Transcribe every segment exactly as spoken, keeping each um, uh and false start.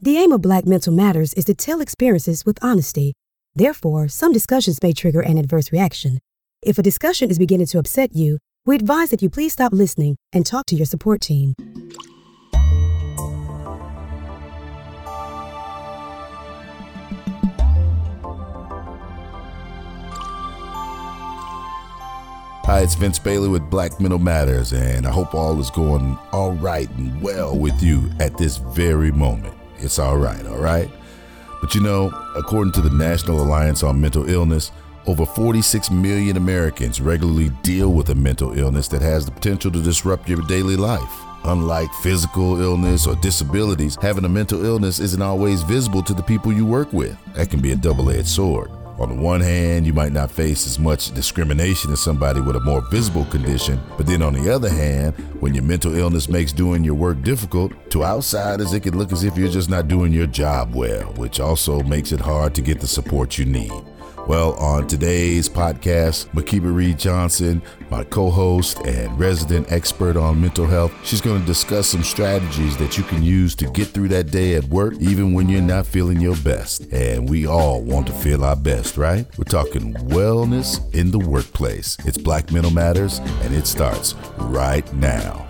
The aim of Black Mental Matters is to tell experiences with honesty. Therefore, some discussions may trigger an adverse reaction. If a discussion is beginning to upset you, we advise that you please stop listening and talk to your support team. Hi, it's Vince Bailey with Black Mental Matters, and I hope all is going all right and well with you at this very moment. It's all right, all right? But you know, according to the National Alliance on Mental Illness, over forty-six million Americans regularly deal with a mental illness that has the potential to disrupt your daily life. Unlike physical illness or disabilities, having a mental illness isn't always visible to the people you work with. That can be a double-edged sword. On the one hand, you might not face as much discrimination as somebody with a more visible condition, but then on the other hand, when your mental illness makes doing your work difficult, to outsiders it can look as if you're just not doing your job well, which also makes it hard to get the support you need. Well, on today's podcast, Makiba Reed Johnson, my co-host and resident expert on mental health, she's going to discuss some strategies that you can use to get through that day at work, even when you're not feeling your best. And we all want to feel our best, right? We're talking wellness in the workplace. It's Black Mental Matters, and it starts right now.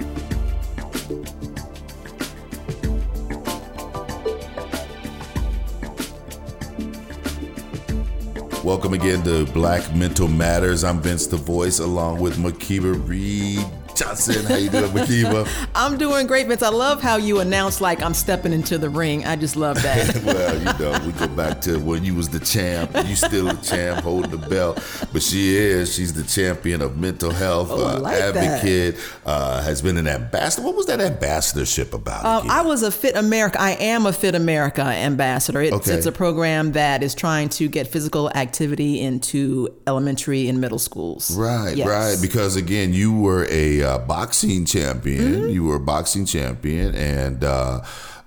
Welcome again to Black Mental Matters. I'm Vince the Voice, along with Makiba Reed Johnson. How you doing, Makiba? I'm doing great, Vince. I love how you announce like I'm stepping into the ring. I just love that. Well, you know, we go back to when you was the champ. You still the champ, holding the belt. But she is. She's the champion of mental health, oh, uh, like advocate, uh, has been an ambassador. What was that ambassadorship about? Uh, I was a Fit America. I am a Fit America ambassador. It's, okay. it's a program that is trying to get physical activity into elementary and middle schools. Right, yes. right. Because again, you were a uh, boxing champion. Mm-hmm. You were a boxing champion, and uh,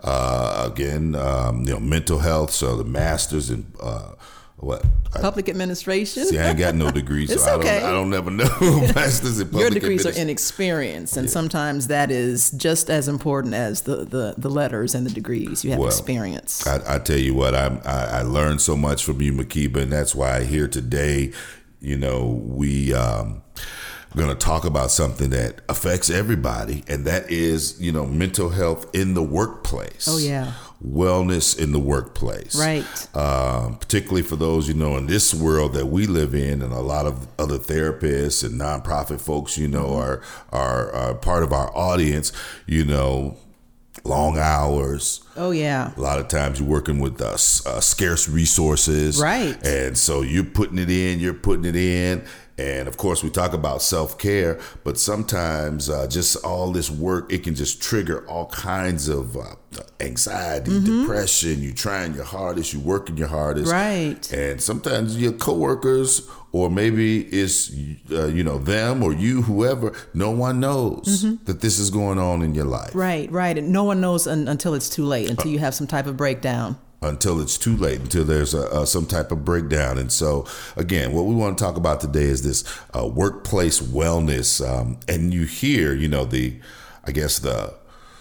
uh, again, um, you know, mental health. So the masters in uh, what? Public administration. See, I ain't got no degrees, so It's I don't. okay. I don't never know masters in public Your degrees are administration. in experience, and Yeah. sometimes that is just as important as the, the, the letters and the degrees. You have Well, experience. I, I tell you what, I'm, I I learned so much from you, Makiba, and that's why here today, you know, we. Um, We're going to talk about something that affects everybody, and that is, you know, mental health in the workplace. Oh, yeah. Wellness in the workplace. Right. Um, particularly for those, you know, in this world that we live in, and a lot of other therapists and nonprofit folks, you know, are, are, are part of our audience, you know, long hours. Oh, yeah. A lot of times you're working with uh, uh, scarce resources. Right. And so you're putting it in, you're putting it in. And of course, we talk about self-care, but sometimes uh, just all this work, it can just trigger all kinds of uh, anxiety, mm-hmm. depression. You're trying your hardest, you're working your hardest. Right. And sometimes your coworkers, or maybe it's, uh, you know, them or you, whoever, no one knows mm-hmm. that this is going on in your life. Right, right. And no one knows un- until it's too late, until you have some type of breakdown. Until it's too late, until there's a, a, some type of breakdown. And so, again, what we want to talk about today is this uh, workplace wellness. Um, and you hear, you know, the, I guess, the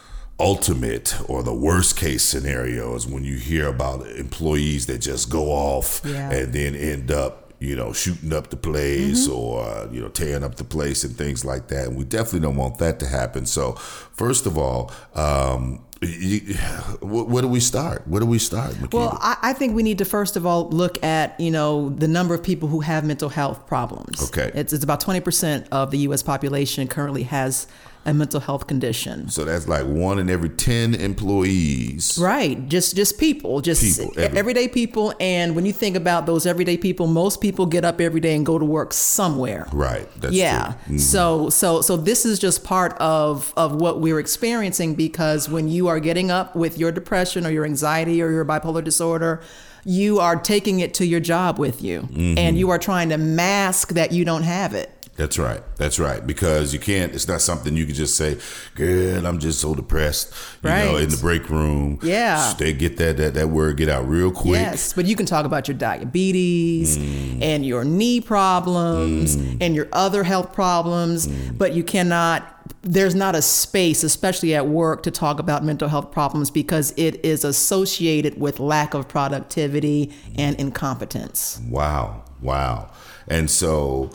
ultimate or the worst case scenario is when you hear about employees that just go off yeah. and then end up, you know, shooting up the place mm-hmm. or, uh, you know, tearing up the place and things like that. And we definitely don't want that to happen. So, first of all, um, You, where do we start? Where do we start, Makiba? Well, I, I think we need to first of all look at, you know, the number of people who have mental health problems. Okay. It's, it's about twenty percent of the U S population currently has a mental health condition. So that's like one in every ten employees. Right. Just just people, just People, every- everyday people. And when you think about those everyday people, most people get up every day and go to work somewhere. Right. That's yeah. true. Mm-hmm. So so so this is just part of of what we're experiencing, because when you are getting up with your depression or your anxiety or your bipolar disorder, you are taking it to your job with you, mm-hmm. and you are trying to mask that you don't have it. That's right. That's right. Because you can't, it's not something you can just say, girl, I'm just so depressed, you right. know, in the break room. Yeah. They get that, that, that word get out real quick. Yes. But you can talk about your diabetes mm. and your knee problems mm. and your other health problems, mm. but you cannot there's not a space, especially at work, to talk about mental health problems because it is associated with lack of productivity and incompetence. Wow. Wow. And so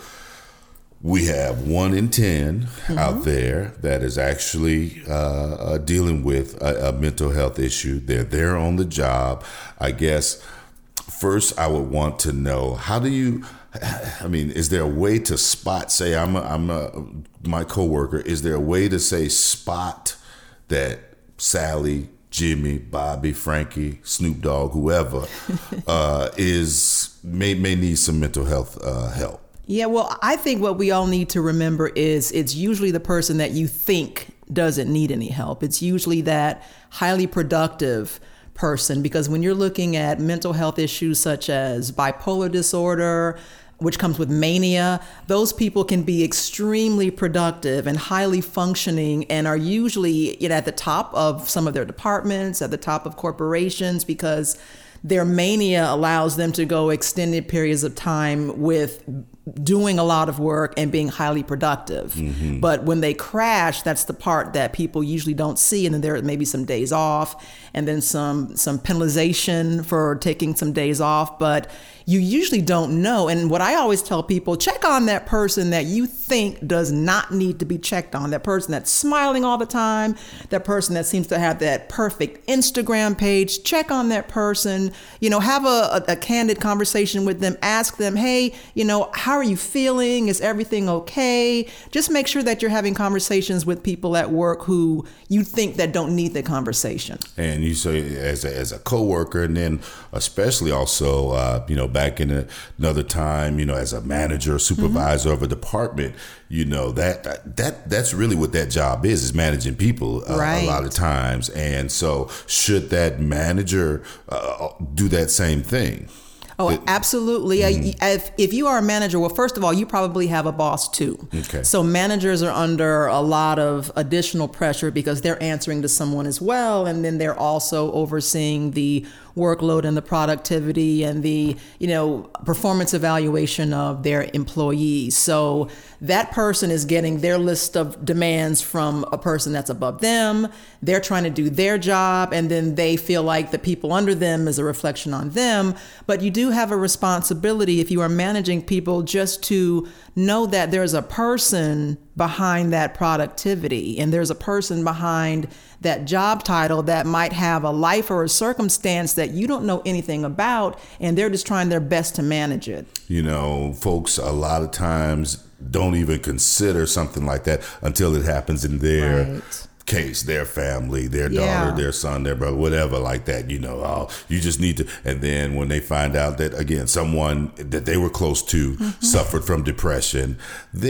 we have one in ten mm-hmm. out there that is actually uh, uh, dealing with a, a mental health issue. They're there on the job. I guess first I would want to know, how do you, I mean, is there a way to spot, say I'm a, I'm a, my coworker, is there a way to say spot that Sally, Jimmy, Bobby, Frankie, Snoop Dogg, whoever uh, is may may need some mental health uh, help? Yeah, well, I think what we all need to remember is it's usually the person that you think doesn't need any help. It's usually that highly productive person, because when you're looking at mental health issues such as bipolar disorder, which comes with mania, those people can be extremely productive and highly functioning and are usually, you know, at the top of some of their departments, at the top of corporations, because their mania allows them to go extended periods of time with doing a lot of work and being highly productive. Mm-hmm. But when they crash, that's the part that people usually don't see. And then there may be some days off and then some some penalization for taking some days off. But you usually don't know. And what I always tell people, check on that person that you think does not need to be checked on. That person that's smiling all the time, that person that seems to have that perfect Instagram page. Check on that person, you know, have a, a, a candid conversation with them. Ask them, hey, you know, how are you feeling? Is everything okay? Just make sure that you're having conversations with people at work who you think that don't need the conversation. And you say as a, as a coworker, and then especially also, uh, you know, back in a, another time, you know, as a manager or supervisor mm-hmm. of a department, you know, that that that's really what that job is, is managing people uh, right. a lot of times. And so should that manager uh, do that same thing? Oh, absolutely. Mm-hmm. If, if you are a manager, well, first of all, you probably have a boss too. Okay. So managers are under a lot of additional pressure because they're answering to someone as well. And then they're also overseeing the workload and the productivity and the, you know, performance evaluation of their employees. So that person is getting their list of demands from a person that's above them. They're trying to do their job, and then they feel like the people under them is a reflection on them. But you do have a responsibility, if you are managing people, just to know that there's a person behind that productivity, and there's a person behind that job title that might have a life or a circumstance that you don't know anything about, and they're just trying their best to manage it. You know, folks a lot of times don't even consider something like that until it happens in their right. case, their family, their yeah. daughter, their son, their brother, whatever like that. You know, oh, you just need to. And then when they find out that, again, someone that they were close to mm-hmm. suffered from depression,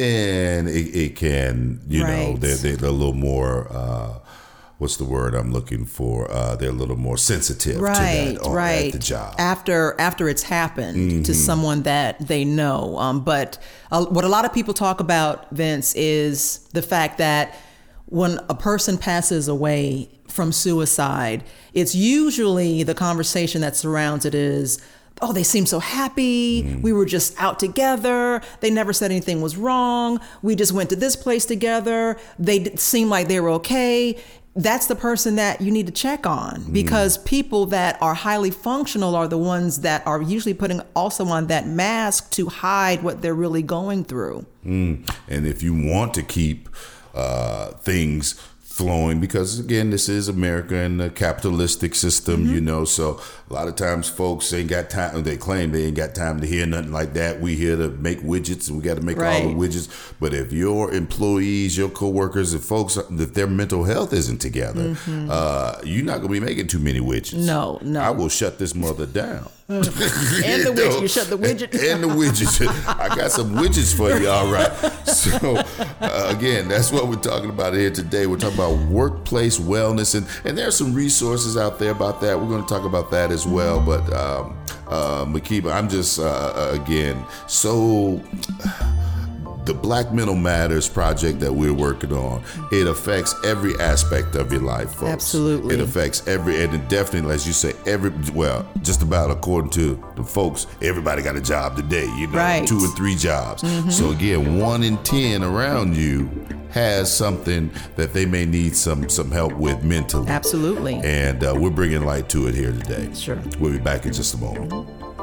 then it, it can, you right. know, they're, they're a little more, uh, what's the word I'm looking for? Uh, they're a little more sensitive right, to that on, right. at the job. After after it's happened mm-hmm. to someone that they know. Um, but uh, what a lot of people talk about, Vince, is the fact that when a person passes away from suicide, it's usually the conversation that surrounds it is, oh, they seem so happy. Mm. We were just out together. They never said anything was wrong. We just went to this place together. They seemed like they were okay. That's the person that you need to check on, because mm. people that are highly functional are the ones that are usually putting also on that mask to hide what they're really going through. Mm. And if you want to keep uh, things flowing, because again, this is America and the capitalistic system, mm-hmm. you know, so a lot of times folks ain't got time, they claim they ain't got time to hear nothing like that. We here to make widgets, and we got to make right. all the widgets. But if your employees, your coworkers, if folks, if their mental health isn't together, mm-hmm. uh, you're not going to be making too many widgets. No, no. I will shut this mother down. and the widget, know? You shut the widget. And the widgets. I got some widgets for you, all right. So, uh, again, that's what we're talking about here today. We're talking about workplace wellness, and, and there are some resources out there about that. We're going to talk about that as well. But, um, uh, Makiba, I'm just, uh, again, so the Black Mental Matters project that we're working on, it affects every aspect of your life, folks. Absolutely. It affects every, and it definitely, as you say, every, well, just about according to the folks, everybody got a job today, you know, right. two or three jobs. Mm-hmm. So again, one in ten around you has something that they may need some some help with mentally. Absolutely. And uh, we're bringing light to it here today. Sure. We'll be back in just a moment.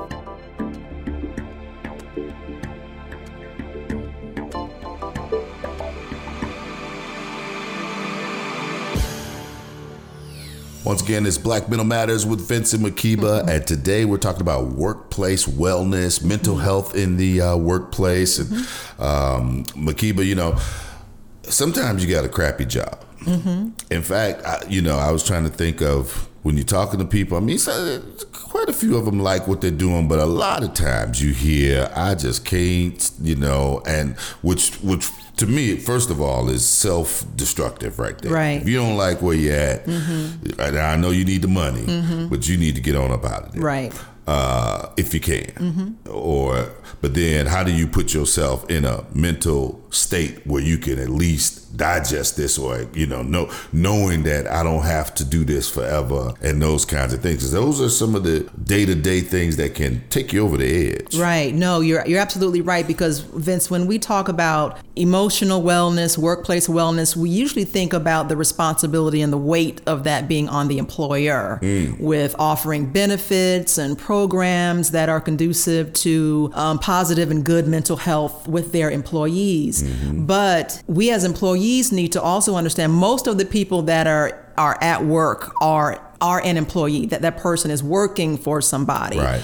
Once again, it's Black Mental Matters with Vincent Makiba, mm-hmm. and today we're talking about workplace wellness, mental mm-hmm. health in the uh, workplace. And um, Makiba, you know, sometimes you got a crappy job. Mm-hmm. In fact, I, you know, I was trying to think of when you're talking to people, I mean, so, quite a few of them like what they're doing, but a lot of times you hear, I just can't, you know, and which, which to me, first of all, is self-destructive right there. Right. If you don't like where you're at, mm-hmm. and I know you need the money, mm-hmm. but you need to get on up out of there. Right. Uh, if you can. Mm-hmm. Or, but then how do you put yourself in a mental state where you can at least digest this, or, you know, know, knowing that I don't have to do this forever and those kinds of things. 'Cause those are some of the day-to-day things that can take you over the edge. Right. No, you're you're absolutely right, because Vince, when we talk about emotional wellness, workplace wellness, we usually think about the responsibility and the weight of that being on the employer, mm. with offering benefits and programs that are conducive to um, positive and good mental health with their employees. Mm-hmm. But we as employees need to also understand most of the people that are are at work are are an employee, that that person is working for somebody. Right.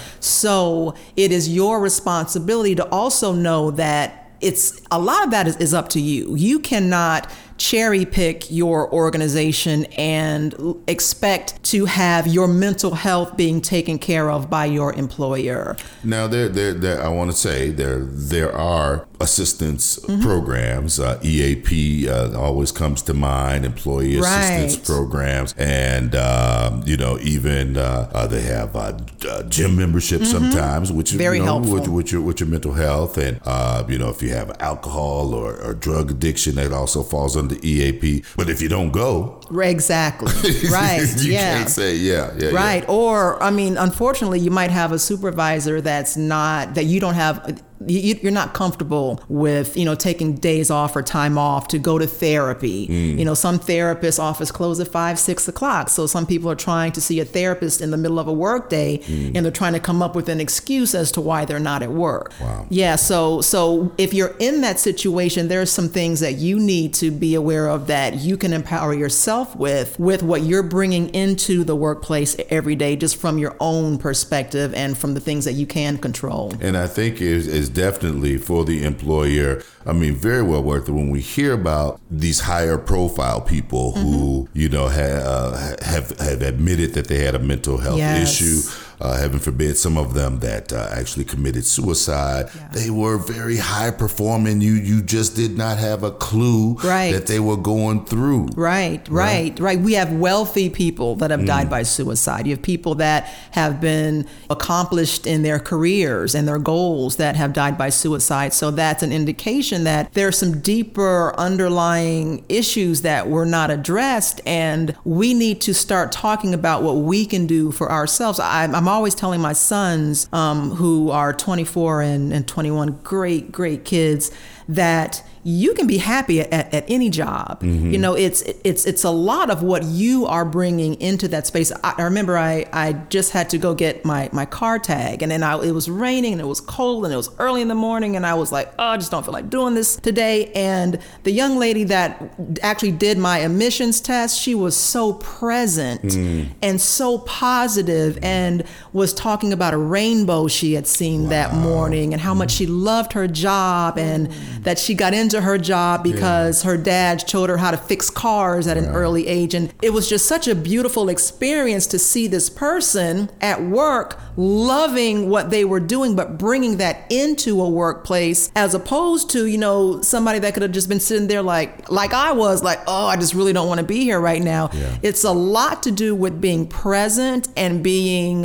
So it is your responsibility to also know that it's a lot of that is, is up to you. You cannot cherry pick your organization and expect to have your mental health being taken care of by your employer. Now, there, there, there I want to say there, there are assistance mm-hmm. programs. Uh, E A P uh, always comes to mind. Employee assistance right. programs, and um, you know, even uh, uh, they have uh, uh, gym membership mm-hmm. sometimes, which is very you know, helpful with, with your with your mental health, and uh, you know, if you have alcohol or, or drug addiction, that also falls under E A P. But if you don't go, exactly, right, you yeah. can't say yeah, yeah, right. Yeah. Or I mean, unfortunately, you might have a supervisor that's not that you don't have. You're not comfortable with, you know, taking days off or time off to go to therapy. Mm. You know, some therapists' office close at five, six o'clock. So some people are trying to see a therapist in the middle of a work day, mm. and they're trying to come up with an excuse as to why they're not at work. Wow. Yeah. So so if you're in that situation, there are some things that you need to be aware of that you can empower yourself with, with what you're bringing into the workplace every day, just from your own perspective and from the things that you can control. And I think is is definitely for the employer, I mean, very well worth it when we hear about these higher profile people mm-hmm. who, you know, have, uh, have have admitted that they had a mental health yes. issue. Uh, heaven forbid, some of them that uh, actually committed suicide. Yeah. They were very high performing. You you just did not have a clue right. that they were going through. Right, right, right, right. We have wealthy people that have mm. died by suicide. You have people that have been accomplished in their careers and their goals that have died by suicide. So that's an indication that there are some deeper underlying issues that were not addressed, and we need to start talking about what we can do for ourselves. I, I'm always telling my sons, um, who are twenty-four and, and twenty-one, great, great kids, that you can be happy at, at any job. Mm-hmm. You know, it's it's it's a lot of what you are bringing into that space. I, I remember I, I just had to go get my, my car tag, and then I, it was raining and it was cold and it was early in the morning, and I was like, oh, I just don't feel like doing this today. And the young lady that actually did my emissions test, she was so present mm. and so positive, and was talking about a rainbow she had seen wow. that morning, and how mm. much she loved her job, and mm. that she got into her job because yeah. her dad showed her how to fix cars at an yeah. early age. And it was just such a beautiful experience to see this person at work loving what they were doing, but bringing that into a workplace, as opposed to, you know, somebody that could have just been sitting there like, like I was like, oh, I just really don't want to be here right now. Yeah. It's a lot to do with being present and being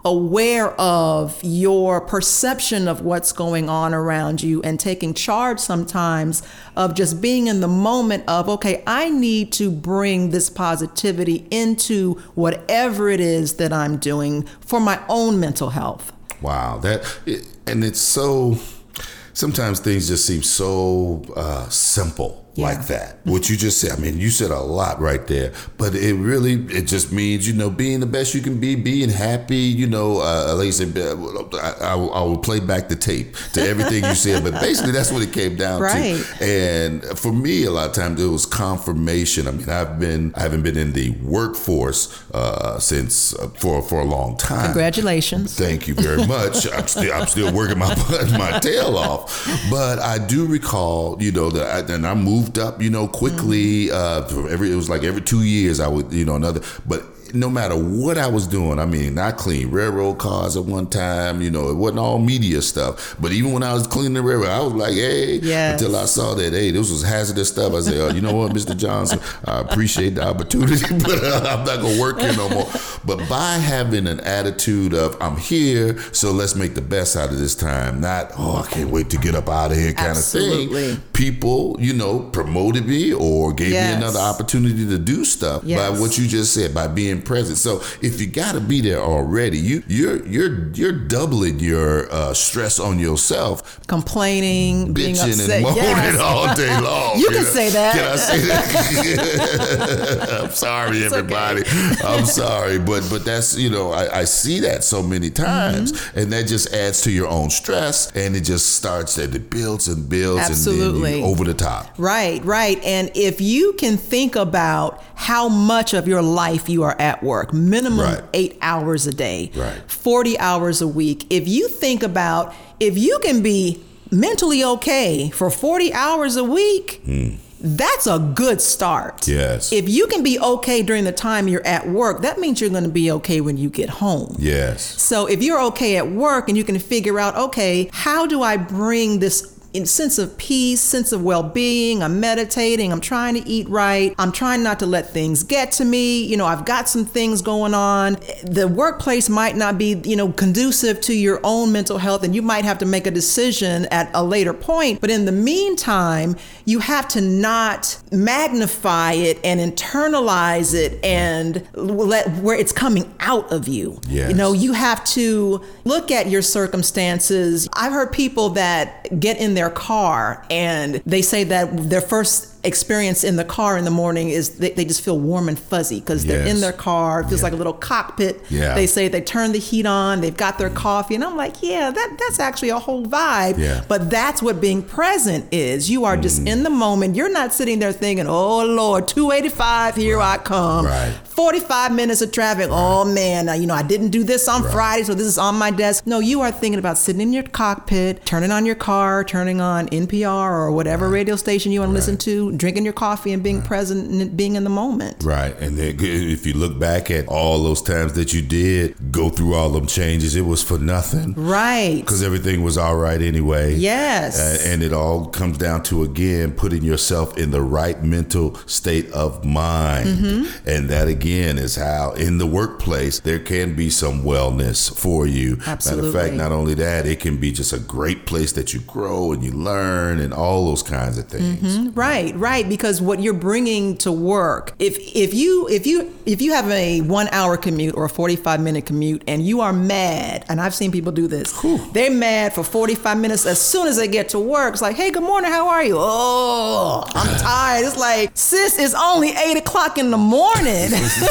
aware of your perception of what's going on around you and taking charge sometimes of just being in the moment of, okay, I need to bring this positivity into whatever it is that I'm doing for my own mental health. Wow. That, and it's so, sometimes things just seem so uh, simple. Yeah. Like that. What you just said, I mean, you said a lot right there, but it really, it just means, you know, being the best you can be, being happy, you know, uh, like I said, I, I, I will play back the tape to everything you said, but basically that's what it came down right. to. And for me, a lot of times it was confirmation. I mean, I've been, I haven't been in the workforce uh, since, uh, for, for a long time. Congratulations. Thank you very much. I'm still, I'm still working my, my tail off, but I do recall, you know, that I, and I moved up, you know, quickly. Mm-hmm. Uh, every it was like every two years I would, you know, another. But no matter what I was doing, I mean, I cleaned railroad cars at one time. You know, it wasn't all media stuff. But even when I was cleaning the railroad, I was like, hey, yes. until I saw that, hey, this was hazardous stuff. I said, oh, you know what, Mister Johnson, I appreciate the opportunity, but uh, I'm not gonna work here no more. But by having an attitude of I'm here, so let's make the best out of this time. Not, oh, I can't wait to get up out of here kind Absolutely. of thing. People, you know, promoted me or gave yes. me another opportunity to do stuff yes. by what you just said, by being present. So if you got to be there already, you you're you're you're doubling your uh, stress on yourself. Complaining, being bitching upset. and moaning yes. all day long. You can know? say that. Can I say that? I'm sorry, it's everybody. Okay. I'm sorry, but but that's, you know, I, I see that so many times, mm-hmm. and that just adds to your own stress, and it just starts and it builds and builds, Absolutely. and then you over the top. Right, right. And if you can think about how much of your life you are at work, minimum right. eight hours a day, right. forty hours a week. If you think about, if you can be mentally okay for forty hours a week, mm. that's a good start. Yes. If you can be okay during the time you're at work, that means you're going to be okay when you get home. Yes. So if you're okay at work and you can figure out, okay, how do I bring this in sense of peace, sense of well-being, I'm meditating, I'm trying to eat right, I'm trying not to let things get to me, you know, I've got some things going on. The workplace might not be, you know, conducive to your own mental health, and you might have to make a decision at a later point. But in the meantime, you have to not magnify it and internalize it and let where it's coming out of you. Yes. You know, you have to look at your circumstances. I've heard people that get in their car and they say that their first experience in the car in the morning is they, they just feel warm and fuzzy because they're yes. in their car. It feels yeah. like a little cockpit. Yeah. They say they turn the heat on, they've got their coffee, and I'm like, yeah, that that's actually a whole vibe. Yeah. But that's what being present is. You are just mm. in the moment. You're not sitting there thinking, oh Lord, two eighty-five, here right. I come. Right. forty-five minutes of traffic. Right. Oh man, you know, I didn't do this on right. Friday, so this is on my desk. No, you are thinking about sitting in your cockpit, turning on your car, turning on N P R or whatever right. radio station you want to right. listen to, drinking your coffee and being right. present and being in the moment. Right. And then if you look back at all those times that you did go through all them changes, it was for nothing. Right. Because everything was all right anyway. Yes. Uh, and it all comes down to, again, putting yourself in the right mental state of mind. Mm-hmm. And that, again, is how in the workplace there can be some wellness for you. Absolutely. Matter of fact, not only that, it can be just a great place that you grow and you learn and all those kinds of things. Mm-hmm. Right, right. Because what you're bringing to work, if if you if you if you have a one hour commute or a forty-five minute commute and you are mad, and I've seen people do this, Whew. They're mad for forty-five minutes. As soon as they get to work, it's like, hey, good morning, how are you? Oh, I'm tired. It's like, sis, it's only eight o'clock in the morning.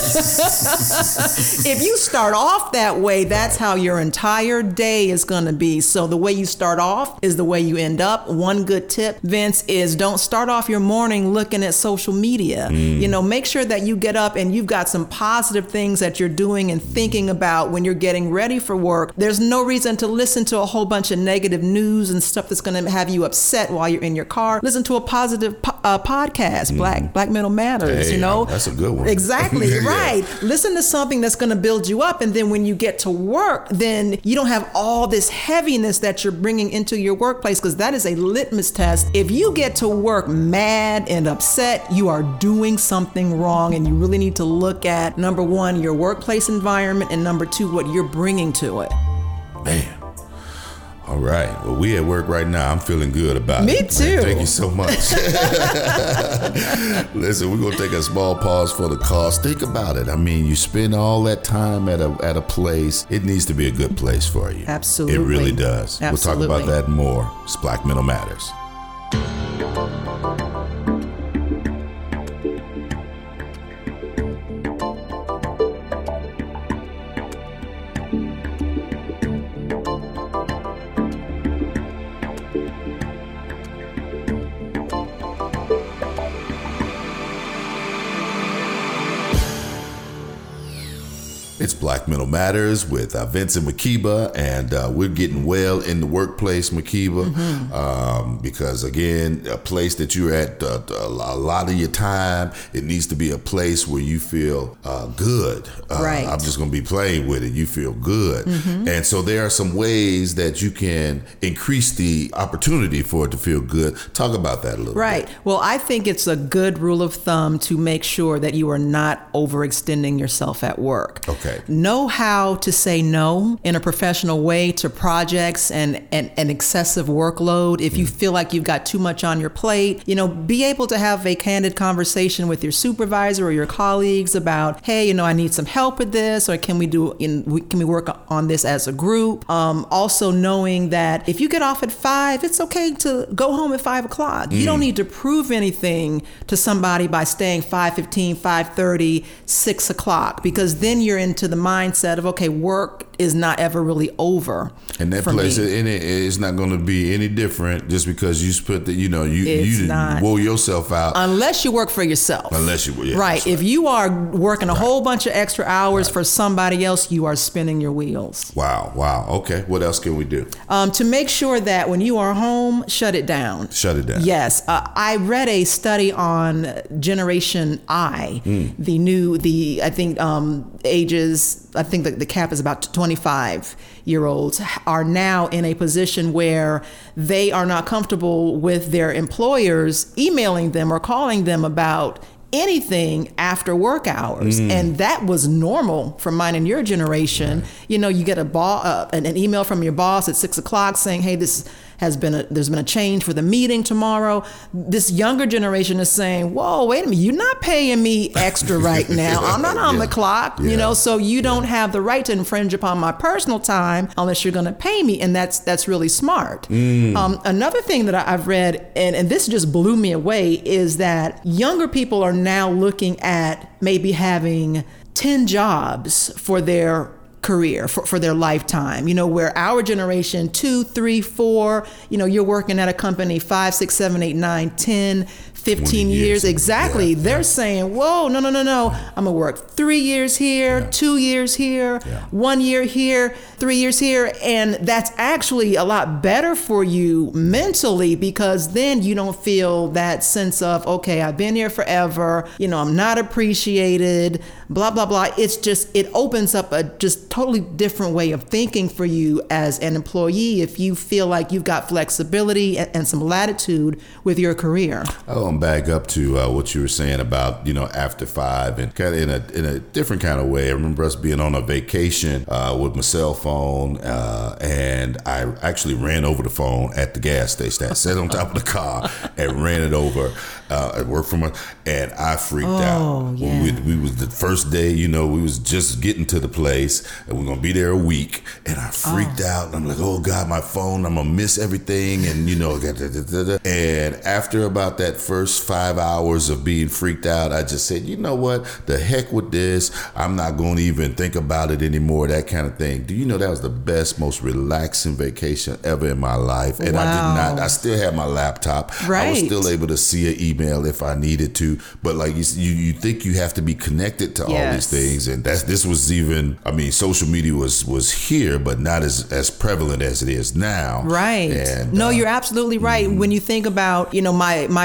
If you start off that way, that's how your entire day is going to be. So the way you start off is the way you end up. One good tip, Vince, is don't start off your morning looking at social media. Mm. You know, make sure that you get up and you've got some positive things that you're doing and thinking about when you're getting ready for work. There's no reason to listen to a whole bunch of negative news and stuff that's going to have you upset while you're in your car. Listen to a positive po- uh, podcast, mm. Black Black Mental Matters, hey, you know. That's a good one. Exactly, yeah. right. Listen to something that's going to build you up, and then when you get to work, then you don't have all this heaviness that you're bringing into your workplace, because that is a litmus test. If you get to work mad, mad and upset, you are doing something wrong, and you really need to look at, number one, your workplace environment, and number two, what you're bringing to it. Man. All right. Well, we at work right now. I'm feeling good about Me it. Me too. Man, thank you so much. Listen, we're going to take a small pause for the cost. Think about it. I mean, you spend all that time at a at a place. It needs to be a good place for you. Absolutely. It really does. Absolutely. We'll talk about that more. It's Black Mental Matters. It's Black Mental Matters with uh, Vincent Makeba, and uh, we're getting well in the workplace, Makeba, mm-hmm. um, because, again, a place that you're at uh, a lot of your time, it needs to be a place where you feel uh, good. Uh, right. I'm just going to be playing with it. You feel good. Mm-hmm. And so there are some ways that you can increase the opportunity for it to feel good. Talk about that a little right. bit. Right. Well, I think it's a good rule of thumb to make sure that you are not overextending yourself at work. Okay. Know how to say no in a professional way to projects and, and, and excessive workload. If you feel like you've got too much on your plate, you know, be able to have a candid conversation with your supervisor or your colleagues about, hey, you know, I need some help with this, or can we do, in, can we work on this as a group? Um, also knowing that if you get off at five, it's okay to go home at five o'clock. Mm. You don't need to prove anything to somebody by staying five fifteen, five thirty, six o'clock, because then you're into the mindset of, okay, work is not ever really over. And that place, and it, it's not going to be any different just because you split the, you know, you it's you not. wore yourself out. Unless you work for yourself. Unless you, yeah, right. right. If you are working a right. whole bunch of extra hours right. for somebody else, you are spinning your wheels. Wow. Wow. Okay. What else can we do? Um, to make sure that when you are home, shut it down. Shut it down. Yes. Uh, I read a study on Generation I, mm. the new, the, I think, um, ages, I think the, the cap is about twenty-five year olds are now in a position where they are not comfortable with their employers emailing them or calling them about anything after work hours. Mm. And that was normal for mine and your generation. Right. You know, you get a ball, uh, an, an email from your boss at six o'clock saying, hey, this has been a, there's been a change for the meeting tomorrow. This younger generation is saying, whoa, wait a minute, you're not paying me extra right now. I'm not on yeah. the clock, yeah. you know, so you don't yeah. have the right to infringe upon my personal time unless you're going to pay me. And that's that's really smart. Mm. Um, another thing that I've read, and, and this just blew me away, is that younger people are now looking at maybe having ten jobs for their career, for, for their lifetime, you know, where our generation, two, three, four, you know, you're working at a company five, six, seven, eight, nine, ten, fifteen years. years. Exactly. Yeah, They're yeah. saying, whoa, no, no, no, no. I'm going to work three years here, yeah. two years here, yeah. one year here, three years here. And that's actually a lot better for you mentally, because then you don't feel that sense of, okay, I've been here forever, you know, I'm not appreciated, blah, blah, blah. It's just, it opens up a just totally different way of thinking for you as an employee if you feel like you've got flexibility and, and some latitude with your career. Oh, I'm back up to uh, what you were saying about, you know, after five, and kind of in a in a different kind of way. I remember us being on a vacation uh, with my cell phone, uh, and I actually ran over the phone at the gas station. I sat on top of the car and ran it over. Uh, I worked from a, and I freaked oh, out. Yeah. We, we was the first day, you know, we was just getting to the place, and we're gonna be there a week, and I freaked oh. out. And I'm like, oh God, my phone, I'm gonna miss everything, and you know, da, da, da, da. And after about that first five hours of being freaked out, I just said, you know what, the heck with this. I'm not gonna even think about it anymore. That kind of thing. Do you know that was the best, most relaxing vacation ever in my life? And wow. I did not. I still had my laptop. Right. I was still able to see an email if I needed to, but like you, you, you think you have to be connected to yes. all these things, and that's this was even. I mean, social media was was here, but not as as prevalent as it is now. Right. And, no, uh, you're absolutely right. Mm-hmm. When you think about, you know, my my first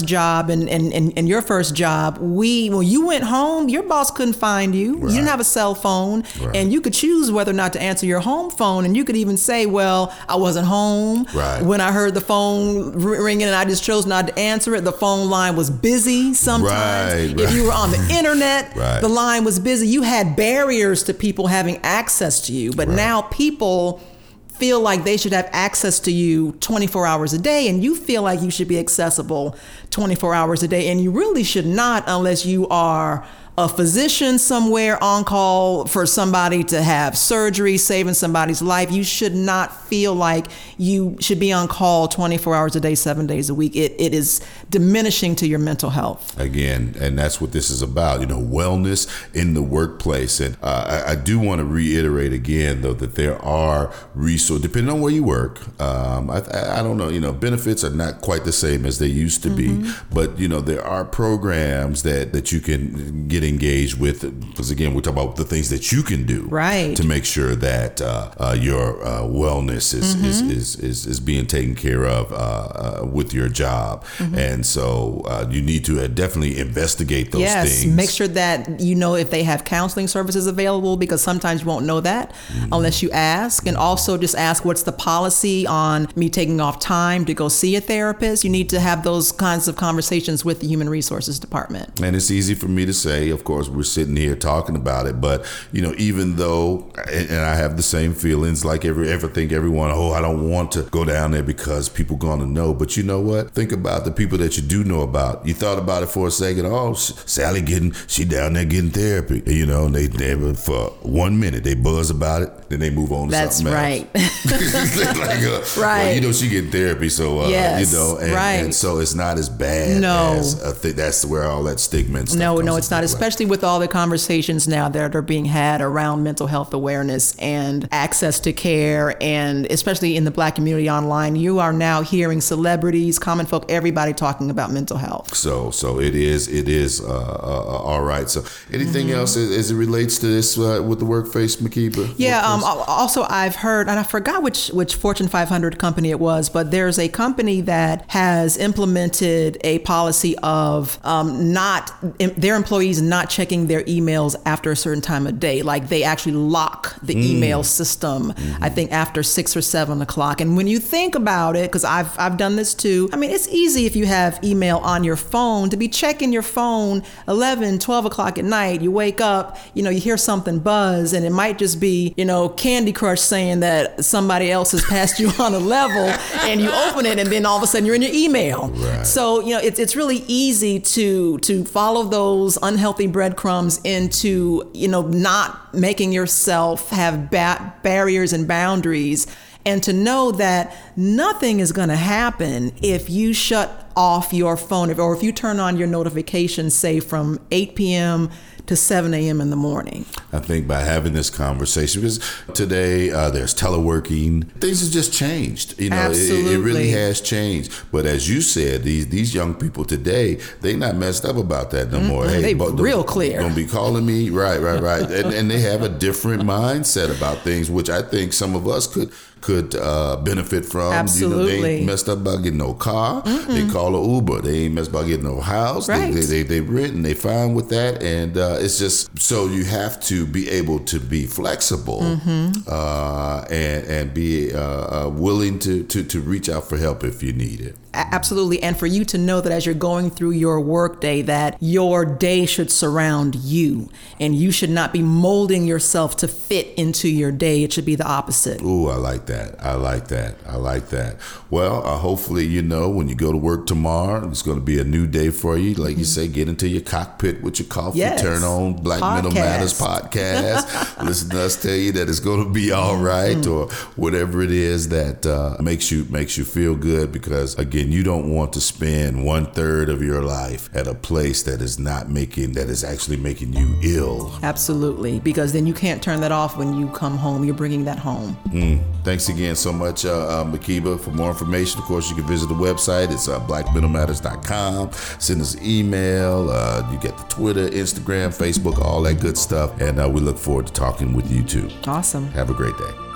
job and, and, and, and your first job, we when you went home, your boss couldn't find you. Right. You didn't have a cell phone, right. and you could choose whether or not to answer your home phone. And you could even say, well, I wasn't home right. when I heard the phone ringing and I just chose not to answer it. The phone line was busy sometimes. Right, if right. you were on the internet, right. the line was busy. You had barriers to people having access to you. But right. now people feel like they should have access to you twenty-four hours a day, and you feel like you should be accessible twenty-four hours a day, and you really should not unless you are a physician somewhere on call for somebody to have surgery, saving somebody's life. You should not feel like you should be on call twenty-four hours a day, seven days a week. It it is diminishing to your mental health. Again, and that's what this is about, you know, wellness in the workplace. And uh, I, I do want to reiterate again, though, that there are resources, depending on where you work. Um, I, I don't know, you know, benefits are not quite the same as they used to mm-hmm. be, but, you know, there are programs that, that you can get engaged with, because again, we're talking about the things that you can do right. to make sure that uh, uh, your uh, wellness is, mm-hmm. is, is, is, is being taken care of uh, uh, with your job. Mm-hmm. And so uh, you need to definitely investigate those yes, things. Make sure that you know if they have counseling services available, because sometimes you won't know that mm-hmm. unless you ask. And also just ask, what's the policy on me taking off time to go see a therapist? You need to have those kinds of conversations with the Human Resources Department. And it's easy for me to say, of course, we're sitting here talking about it, but you know, even though, and I have the same feelings like every everything, everyone, oh, I don't want to go down there because people gonna know. But you know what? Think about the people that you do know about. You thought about it for a second. Oh, Sally getting, she down there getting therapy. You know, and they, they for one minute they buzz about it, then they move on to That's something right. else. like, uh, right. Well, you know, she getting therapy, so uh, yes, you know, and, right. and so it's not as bad. No, as a th- that's where all that stigma and stuff No, comes no, it's not. play. Especially with all the conversations now that are being had around mental health awareness and access to care, and especially in the Black community online, you are now hearing celebrities, common folk, everybody talking about mental health. So, so it is, it is uh, uh, all right. So, anything mm-hmm. else as, as it relates to this uh, with the Workface, Makiba? Yeah. Um, also, I've heard, and I forgot which which Fortune five hundred company it was, but there's a company that has implemented a policy of um, not their employees not checking their emails after a certain time of day. Like they actually lock the mm. email system, mm-hmm. I think after six or seven o'clock. And when you think about it, because I've I've done this too, I mean, it's easy if you have email on your phone to be checking your phone eleven, twelve o'clock at night. You wake up, you know, you hear something buzz, and it might just be, you know, Candy Crush saying that somebody else has passed you on a level, and you open it, and then all of a sudden you're in your email. Right. So, you know, it's it's really easy to to follow those unhealthy breadcrumbs into, you know, not making yourself have ba- barriers and boundaries, and to know that nothing is going to happen if you shut off your phone, or if you turn on your notifications, say from eight p.m. to seven a.m. in the morning. I think by having this conversation, because today uh, there's teleworking, things have just changed. You know, Absolutely. It, it really has changed. But as you said, these these young people today, they not messed up about that no mm-hmm. more. Hey, they but real clear. Don't be calling me. Right, right, right. and, and they have a different mindset about things, which I think some of us could could uh, benefit from. Absolutely. You know, they ain't messed up about getting no car. Mm-mm. They call an Uber. They ain't messed about getting no house. Right. They, they, they, they rent and they fine with that. And uh, it's just, so you have to be able to be flexible mm-hmm. uh, and, and be uh, uh, willing to, to, to reach out for help if you need it. Absolutely. And for you to know that as you're going through your workday, that your day should surround you, and you should not be molding yourself to fit into your day. It should be the opposite. Ooh, I like that. I like that. I like that. Well, uh, hopefully, you know, when you go to work tomorrow, it's going to be a new day for you. Like mm-hmm. you say, get into your cockpit with your coffee, yes. turn on Black podcast. Mental Matters podcast, listen to us tell you that it's going to be all right, mm-hmm. or whatever it is that uh, makes you makes you feel good, because again, you don't want to spend one third of your life at a place that is not making, that is actually making you ill. Absolutely, because then you can't turn that off when you come home. You're bringing that home. Mm. Thanks again so much, uh, uh, Makiba. For more information, of course, you can visit the website. It's uh, black mental matters dot com. Send us an email. Uh, you get the Twitter, Instagram, Facebook, all that good stuff. And uh, we look forward to talking with you too. Awesome. Have a great day.